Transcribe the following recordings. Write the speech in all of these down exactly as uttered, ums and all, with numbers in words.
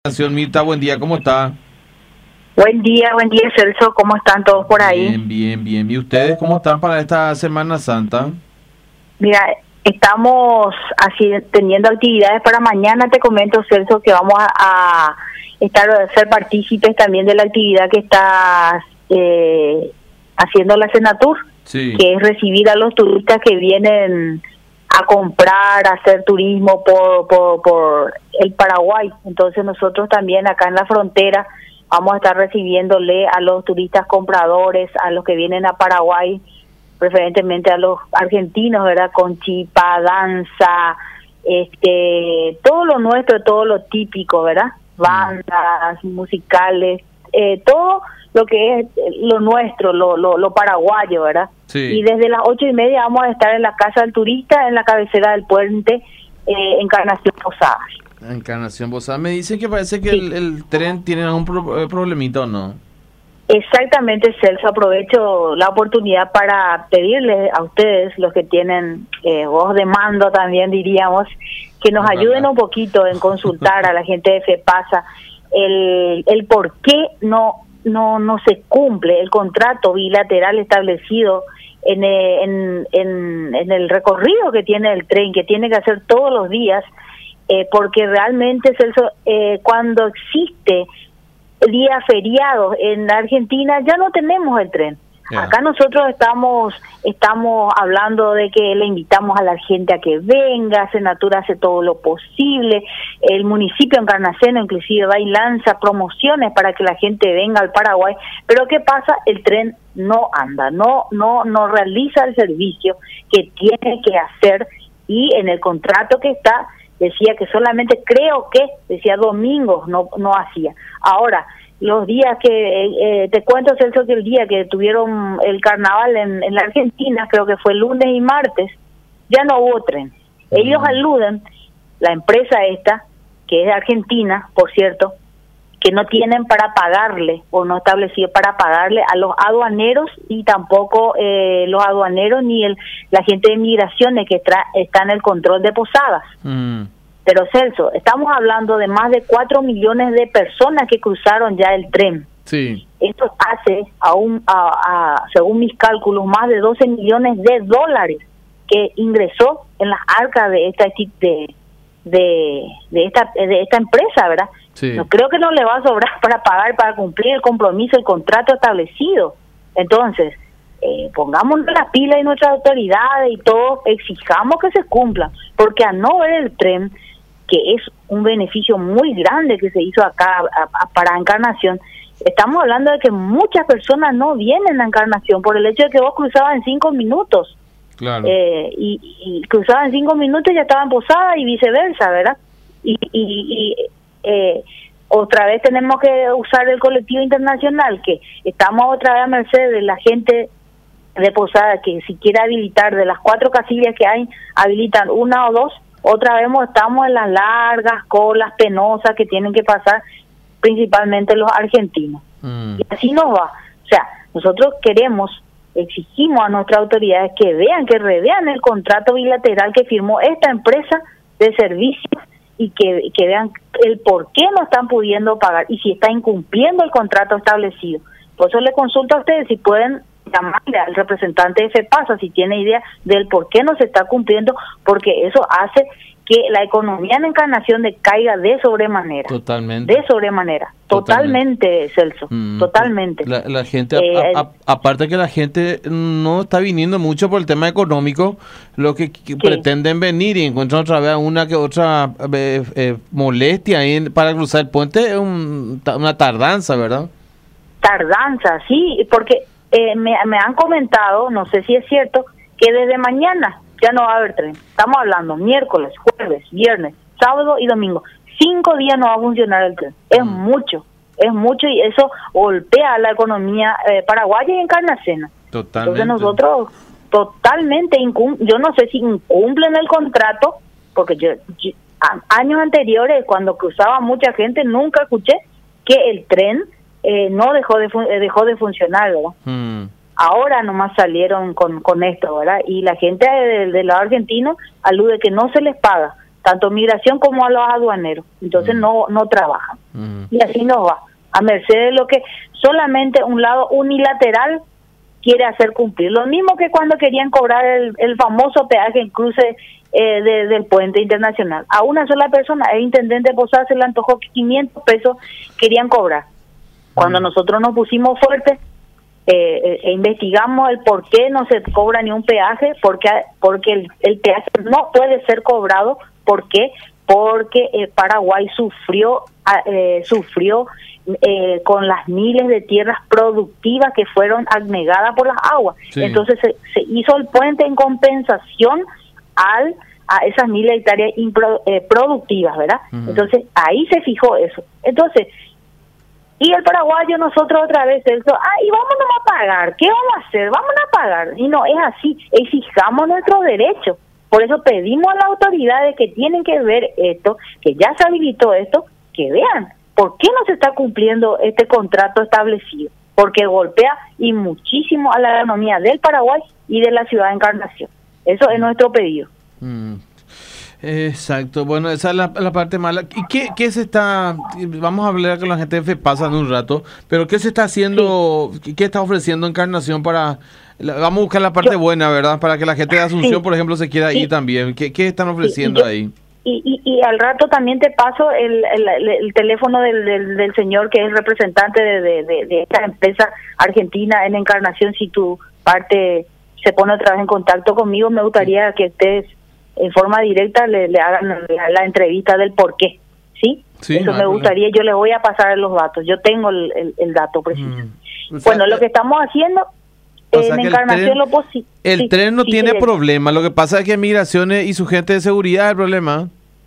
Nación Mirta, buen día, ¿cómo está? Buen día, buen día Celso, ¿cómo están todos por ahí? Bien, bien, bien. ¿Y ustedes cómo están para esta Semana Santa? Mira, estamos así teniendo actividades para mañana. Te comento, Celso, que vamos a, a estar a ser partícipes también de la actividad que está eh, haciendo la Senatur, Sí. que es recibir a los turistas que vienen a comprar, a hacer turismo por, por, por el Paraguay. Entonces nosotros también acá en la frontera vamos a estar recibiéndole a los turistas compradores, a los que vienen a Paraguay, preferentemente a los argentinos, ¿verdad? Con chipa, danza, este, todo lo nuestro, todo lo típico, ¿verdad? Bandas, musicales, eh, todo lo que es lo nuestro, lo, lo, lo paraguayo, ¿verdad? Sí. Y desde las ocho y media vamos a estar en la Casa del Turista, en la cabecera del puente, eh, Encarnación Posadas. Encarnación Posadas. Me dicen que parece que Sí. el, el tren tiene algún pro- eh, problemita, ¿o no? Exactamente, Celso, aprovecho la oportunidad para pedirles a ustedes, los que tienen eh, voz de mando también diríamos, que nos Ojalá. ayuden un poquito en consultar a la gente de FEPASA el, el por qué no, no, no se cumple el contrato bilateral establecido en, eh, en, en, en el recorrido que tiene el tren, que tiene que hacer todos los días, eh, porque realmente, Celso, eh, cuando existe días feriados en la Argentina ya no tenemos el tren. Yeah. Acá nosotros estamos estamos hablando de que le invitamos a la gente a que venga, Senatur hace todo lo posible, el municipio de Encarnación inclusive va y lanza promociones para que la gente venga al Paraguay, pero ¿qué pasa? El tren no anda, no no no realiza el servicio que tiene que hacer, y en el contrato que está decía que solamente, creo que decía domingos, no no hacía. Ahora, los días que, eh, te cuento, Celso, que el día que tuvieron el carnaval en, en la Argentina, creo que fue lunes y martes, ya no hubo tren. Ellos Mm. aluden, la empresa esta, que es de Argentina, por cierto, que no tienen para pagarle, o no establecido para pagarle a los aduaneros, y tampoco eh, los aduaneros ni el la gente de migraciones que tra está en el control de Posadas. Mm. Pero Celso, estamos hablando de más de cuatro millones de personas que cruzaron ya el tren. Sí. Esto hace, aún, a, a, según mis cálculos, más de doce millones de dólares que ingresó en las arcas de esta de, de, de esta de esta empresa, ¿verdad? Sí. No creo que no le va a sobrar para pagar, para cumplir el compromiso, el contrato establecido. Entonces, eh, pongamos las pilas y nuestras autoridades y todo, exijamos que se cumpla, porque a no ver el tren, que es un beneficio muy grande que se hizo acá a, a, para Encarnación, estamos hablando de que muchas personas no vienen a Encarnación por el hecho de que vos cruzabas en cinco minutos. Claro. Eh, y, y cruzaban en cinco minutos y ya estaban Posadas y viceversa, ¿verdad? Y, y, y eh, otra vez tenemos que usar el colectivo internacional, que estamos otra vez a merced de la gente de Posada, que si quiere habilitar de las cuatro casillas que hay, habilitan una o dos. Otra vez estamos en las largas colas penosas que tienen que pasar principalmente los argentinos. Mm. Y así nos va. O sea, nosotros queremos, exigimos a nuestras autoridades que vean, que revean el contrato bilateral que firmó esta empresa de servicios, y que, que vean el por qué no están pudiendo pagar y si está incumpliendo el contrato establecido. Por eso le consulto a ustedes si pueden llamarle al representante de FEPASA si tiene idea del por qué no se está cumpliendo, porque eso hace que la economía en Encarnación decaiga de sobremanera. Totalmente. De sobremanera. Totalmente, Celso. Mm. Totalmente. La, la gente, Eh, a- a- aparte que la gente no está viniendo mucho por el tema económico, lo que, que pretenden venir y encuentran otra vez una que otra eh, eh, molestia ahí en- para cruzar el puente, es un- ta- una tardanza, ¿verdad? Tardanza, sí, porque eh, me, me han comentado, no sé si es cierto, que desde mañana ya no va a haber tren. Estamos hablando miércoles, jueves, viernes, sábado y domingo. Cinco días no va a funcionar el tren. Es Mm. mucho, es mucho, y eso golpea a la economía eh, paraguaya y encarnacena. Totalmente. Entonces nosotros totalmente, incum yo no sé si incumplen el contrato, porque yo, yo a, años anteriores, cuando cruzaba mucha gente, nunca escuché que el tren eh, no dejó de fun- eh, dejó de funcionar, ¿verdad? Mm. Ahora nomás salieron con, con esto, ¿verdad? Y la gente de- del lado argentino alude que no se les paga. tanto migración como a los aduaneros. Entonces mm. no no trabajan. Mm. Y así nos va, a merced de lo que solamente un lado unilateral quiere hacer cumplir. Lo mismo que cuando querían cobrar el, el famoso peaje en cruce eh, de, del puente internacional. A una sola persona, el intendente de Posadas se le antojó que quinientos pesos querían cobrar. Cuando mm. nosotros nos pusimos fuertes, eh, eh, investigamos el por qué no se cobra ni un peaje, porque, porque el, el peaje no puede ser cobrado. ¿Por qué? Porque eh, Paraguay sufrió, eh, sufrió Eh, con las miles de tierras productivas que fueron anegadas por las aguas. Sí. Entonces se, se hizo el puente en compensación al a esas miles de hectáreas impro, eh, productivas, ¿verdad? Uh-huh. Entonces ahí se fijó eso. Entonces, y el paraguayo nosotros otra vez, eso, ah, y vámonos a pagar, ¿qué vamos a hacer? Vámonos a pagar. Y no, es así, exijamos nuestros derechos. Por eso pedimos a las autoridades que tienen que ver esto, que ya se habilitó esto, que vean ¿por qué no se está cumpliendo este contrato establecido? Porque golpea y muchísimo a la economía del Paraguay y de la ciudad de Encarnación. Eso es nuestro pedido. Mm. Exacto. Bueno, esa es la, la parte mala. ¿Y qué, qué se está...? Vamos a hablar con la gente de FEPASA en un rato, pero ¿qué se está haciendo? Sí. ¿Qué está ofreciendo Encarnación para...? Vamos a buscar la parte Yo, buena, ¿verdad? Para que la gente de Asunción, sí. por ejemplo, se quiera sí. ir también. ¿Qué, qué están ofreciendo sí. Yo, ahí? Y, y, y al rato también te paso el, el, el teléfono del, del, del señor que es representante de, de, de, de esta empresa argentina en Encarnación. Si tu parte se pone otra vez en contacto conmigo, me gustaría que ustedes en forma directa le, le hagan la, la entrevista del por qué, ¿sí? sí Eso no me gustaría, problema. Yo les voy a pasar los datos, yo tengo el, el, el dato preciso. Mm. O sea, bueno, lo que estamos haciendo... O sea en Encarnación tren, lo posible. El sí, tren no sí, tiene sí, problema, lo que pasa es que Migraciones y su gente de seguridad es el problema.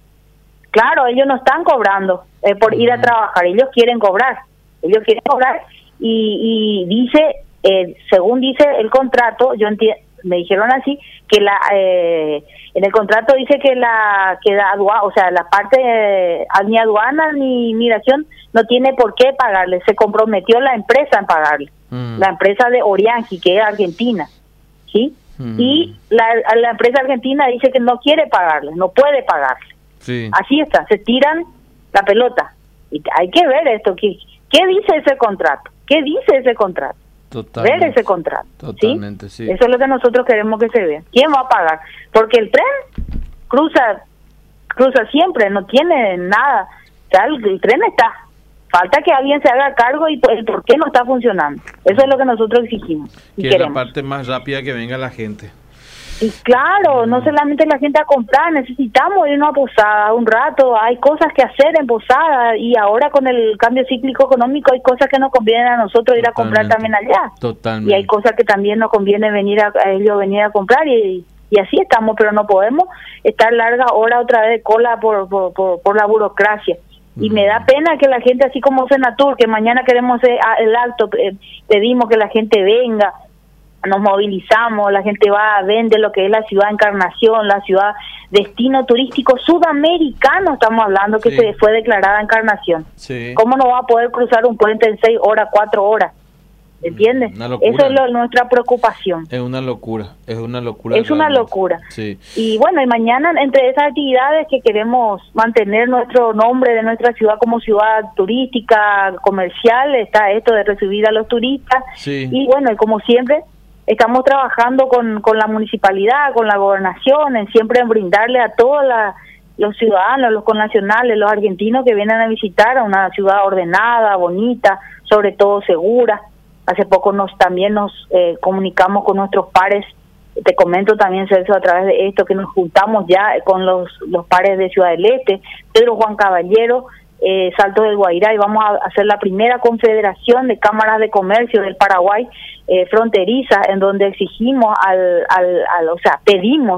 Claro, ellos no están cobrando eh, por mm. ir a trabajar, ellos quieren cobrar, ellos quieren cobrar y, y dice, eh, según dice el contrato, yo entiendo, me dijeron así, que la eh, en el contrato dice que la que la aduana, o sea, la parte eh, ni aduana ni migración no tiene por qué pagarle, se comprometió la empresa en pagarle. La empresa de Oriangi, que es argentina, ¿sí? Mm. Y la, la empresa argentina dice que no quiere pagarle, no puede pagarle. Sí. Así está, se tiran la pelota. Y hay que ver esto, ¿qué, qué dice ese contrato? ¿Qué dice ese contrato? Totalmente. Ver ese contrato, Totalmente, ¿sí? sí. Eso es lo que nosotros queremos que se vea. ¿Quién va a pagar? Porque el tren cruza, cruza siempre, no tiene nada. O sea, el, el tren está. Falta que alguien se haga cargo y el por qué no está funcionando. Eso es lo que nosotros exigimos. Y que queremos. Es la parte más rápida que venga la gente. Y claro, mm. no solamente la gente a comprar, necesitamos irnos a Posada un rato, hay cosas que hacer en Posada y ahora con el cambio cíclico económico hay cosas que nos convienen a nosotros ir Totalmente. A comprar también allá. Totalmente. Y hay cosas que también nos conviene venir a, a ellos venir a comprar y, y así estamos, pero no podemos estar largas horas otra vez de cola por, por, por, por la burocracia. Y me da pena que la gente, así como Senatur, que mañana queremos el acto, pedimos que la gente venga, nos movilizamos, la gente va, vende lo que es la ciudad de Encarnación, la ciudad destino turístico sudamericano, estamos hablando, que sí. se fue declarada Encarnación. Sí. ¿Cómo no va a poder cruzar un puente en seis horas, cuatro horas? ¿Entiendes? Eso es lo, nuestra preocupación. Es una locura, es una locura. Es una locura. Sí. Y bueno, y mañana entre esas actividades que queremos mantener nuestro nombre de nuestra ciudad como ciudad turística, comercial, está esto de recibir a los turistas. Sí. Y bueno, y como siempre, estamos trabajando con, con la municipalidad, con la gobernación, en siempre en brindarle a todos la, los ciudadanos, los connacionales, los argentinos que vienen a visitar a una ciudad ordenada, bonita, sobre todo segura. Hace poco nos también nos eh, comunicamos con nuestros pares, te comento también, Celso, a través de esto, que nos juntamos ya con los, los pares de Ciudad del Este, Pedro Juan Caballero, eh, Salto del Guairá, y vamos a hacer la primera confederación de cámaras de comercio del Paraguay eh, fronteriza, en donde exigimos, al, al, al o sea, pedimos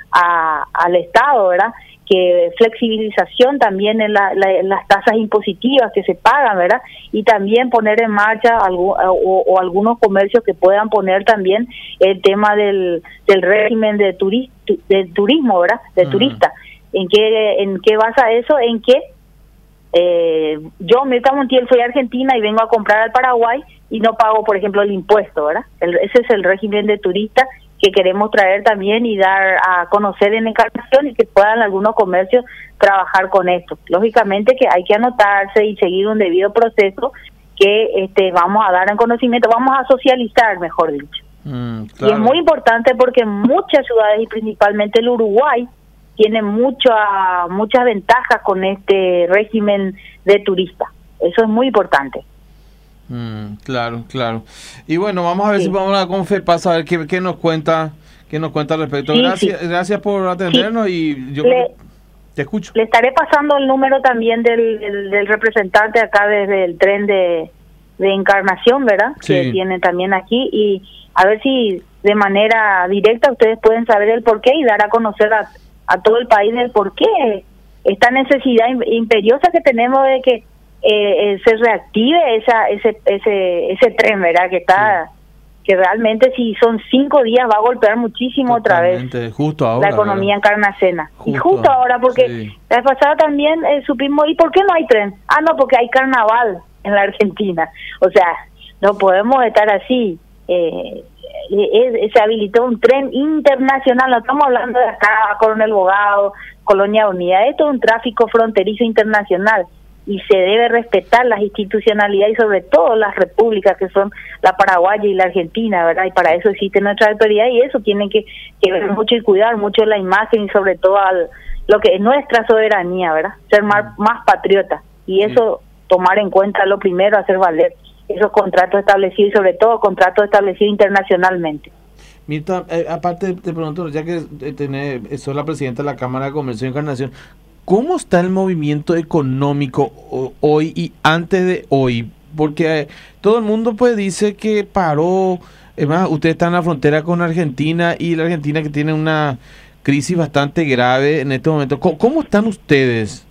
a, al Estado, ¿verdad?, que flexibilización también en, la, la, en las tasas impositivas que se pagan, ¿verdad? Y también poner en marcha algo, o, o algunos comercios que puedan poner también el tema del, del régimen de, turi, de turismo, ¿verdad? De uh-huh. turista. ¿En qué, ¿En qué basa eso? En que eh, yo, Mirta Montiel, fui a Argentina y vengo a comprar al Paraguay y no pago, por ejemplo, el impuesto, ¿verdad? El, ese es el régimen de turista que queremos traer también y dar a conocer en Encarnación y que puedan algunos comercios trabajar con esto. Lógicamente que hay que anotarse y seguir un debido proceso que este vamos a dar en conocimiento, vamos a socializar, mejor dicho. Mm, claro. Y es muy importante porque muchas ciudades y principalmente el Uruguay tiene mucha, muchas ventajas con este régimen de turista. Eso es muy importante. Mm, claro, claro. Y bueno, vamos a ver sí. si vamos a Confepas a ver qué, qué nos cuenta, qué nos cuenta al respecto. Sí, gracias, sí. gracias por atendernos sí. y yo le, te escucho. Le estaré pasando el número también del, del, del representante acá desde el tren de, de Encarnación, ¿verdad? Sí. Que tienen también aquí y a ver si de manera directa ustedes pueden saber el porqué y dar a conocer a, a todo el país el porqué esta necesidad imperiosa que tenemos de que Eh, se reactive esa ese ese ese tren, ¿verdad? Que está sí. que realmente si son cinco días va a golpear muchísimo Totalmente. otra vez justo ahora, la economía ¿verdad? encarnacena. Justo, y justo ahora, porque sí. la vez pasada también eh, supimos, ¿y por qué no hay tren? Ah, no, porque hay carnaval en la Argentina. O sea, no podemos estar así. Eh, eh, se habilitó un tren internacional, no estamos hablando de acá, Coronel Bogado, Colonia Unida, esto es un tráfico fronterizo internacional. Y se debe respetar las institucionalidades y sobre todo las repúblicas que son la paraguaya y la argentina, ¿verdad? Y para eso existe nuestra autoridad y eso tienen que, que ver mucho y cuidar mucho la imagen y sobre todo al, lo que es nuestra soberanía, ¿verdad? Ser más, más patriota y eso sí. tomar en cuenta lo primero, hacer valer esos contratos establecidos y sobre todo contratos establecidos internacionalmente. Mirta, eh, aparte te pregunto, ya que eh, tenés, sos la presidenta de la Cámara de Comercio de Encarnación, ¿cómo está el movimiento económico hoy y antes de hoy? Porque eh, todo el mundo pues dice que paró, es más, usted está en la frontera con Argentina y la Argentina que tiene una crisis bastante grave en este momento. ¿Cómo, cómo están ustedes?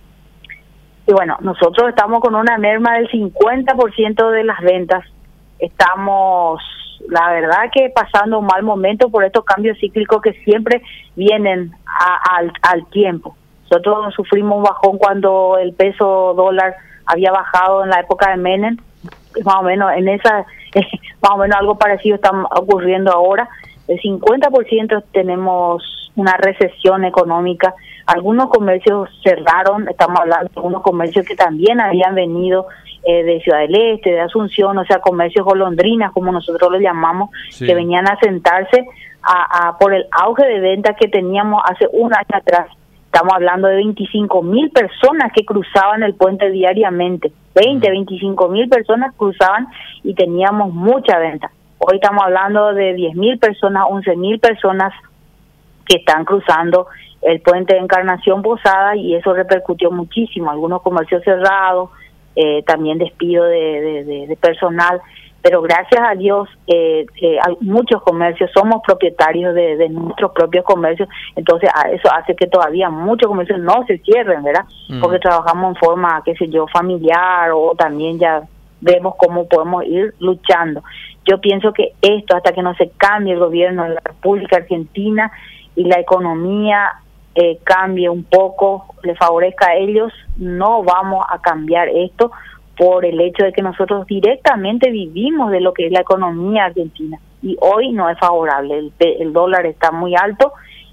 Y bueno, nosotros estamos con una merma del cincuenta por ciento de las ventas. Estamos, la verdad que pasando un mal momento por estos cambios cíclicos que siempre vienen a, al, al tiempo. Nosotros sufrimos un bajón cuando el peso dólar había bajado en la época de Menem, más o menos en esa, más o menos algo parecido está ocurriendo ahora. El cincuenta por ciento tenemos una recesión económica, algunos comercios cerraron, estamos hablando de algunos comercios que también habían venido eh, de Ciudad del Este, de Asunción, o sea, comercios golondrinas, como nosotros los llamamos, sí. que venían a sentarse a, a, por el auge de ventas que teníamos hace un año atrás. Estamos hablando de veinticinco mil personas que cruzaban el puente diariamente. veinte, veinticinco mil personas cruzaban y teníamos mucha venta. Hoy estamos hablando de diez mil personas, once mil personas que están cruzando el puente de Encarnación Posada y eso repercutió muchísimo. Algunos comercios cerrados, eh, también despido de, de, de, de personal. Pero gracias a Dios, eh, eh, hay muchos comercios, somos propietarios de, de nuestros propios comercios, entonces a eso hace que todavía muchos comercios no se cierren, ¿verdad? Mm. Porque trabajamos en forma, qué sé yo, familiar o también ya vemos cómo podemos ir luchando. Yo pienso que esto, hasta que no se cambie el gobierno de la República Argentina y la economía eh, cambie un poco, le favorezca a ellos, no vamos a cambiar esto, por el hecho de que nosotros directamente vivimos de lo que es la economía argentina y hoy no es favorable, el, el dólar está muy alto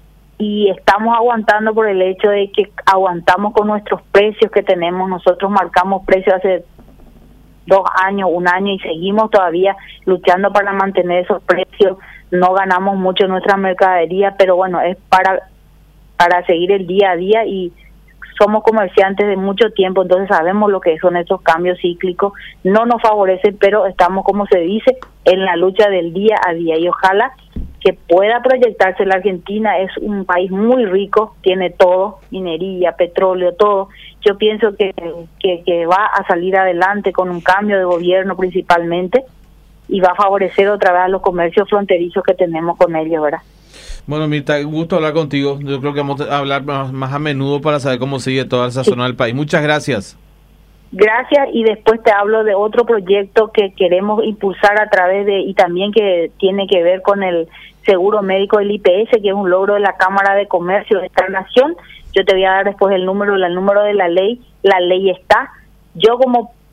y estamos aguantando por el hecho de que aguantamos con nuestros precios que tenemos, nosotros marcamos precios hace dos años, un año y seguimos todavía luchando para mantener esos precios, no ganamos mucho en nuestra mercadería, pero bueno, es para, para seguir el día a día y somos comerciantes de mucho tiempo, entonces sabemos lo que son estos cambios cíclicos, no nos favorecen, pero estamos, como se dice, en la lucha del día a día y ojalá que pueda proyectarse. La Argentina es un país muy rico, tiene todo, minería, petróleo, todo. Yo pienso que, que, que va a salir adelante con un cambio de gobierno principalmente y va a favorecer otra vez a los comercios fronterizos que tenemos con ellos, ¿verdad? Bueno, Mirta, gusto hablar contigo. Yo creo que vamos a hablar más, más a menudo para saber cómo sigue toda esa zona del país. Muchas gracias. Gracias, y después te hablo de otro proyecto que queremos impulsar a través de, y también que tiene que ver con el seguro médico del I P S, que es un logro de la Cámara de Comercio de esta nación. Yo te voy a dar después el número, el número de la ley. La ley está. Yo como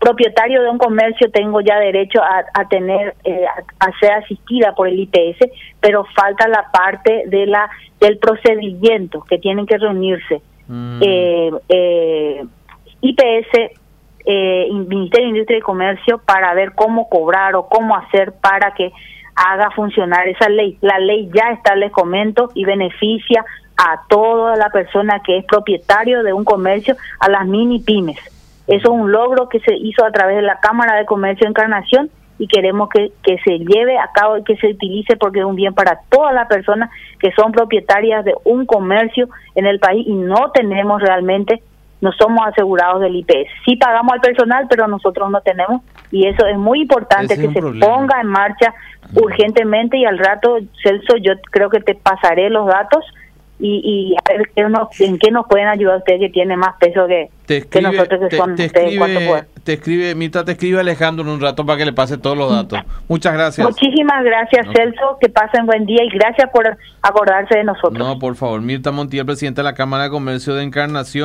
propietario de un comercio tengo ya derecho a, a tener, eh, a, a ser asistida por el I P S, pero falta la parte de la del procedimiento, que tienen que reunirse. Mm. Eh, eh, I P S, eh, Ministerio de Industria y Comercio, para ver cómo cobrar o cómo hacer para que haga funcionar esa ley. La ley ya está, les comento, y beneficia a toda la persona que es propietario de un comercio, a las mini pymes. Eso es un logro que se hizo a través de la Cámara de Comercio de Encarnación y queremos que, que se lleve a cabo y que se utilice, porque es un bien para todas las personas que son propietarias de un comercio en el país y no tenemos realmente, no somos asegurados del I P S. Sí pagamos al personal, pero nosotros no tenemos, y eso es muy importante. Ese que se problema. Ponga en marcha urgentemente, y al rato, Celso, yo creo que te pasaré los datos y, y a ver qué nos, en qué nos pueden ayudar ustedes, que tienen más peso que, te escribe, que nosotros que te, son te ustedes. Escribe, te escribe, Mirta, te escribe Alejandro en un rato para que le pase todos los datos. Muchas gracias. Muchísimas gracias, no. Celso, que pasen buen día y gracias por acordarse de nosotros. No, por favor. Mirta Montiel, presidenta de la Cámara de Comercio de Encarnación.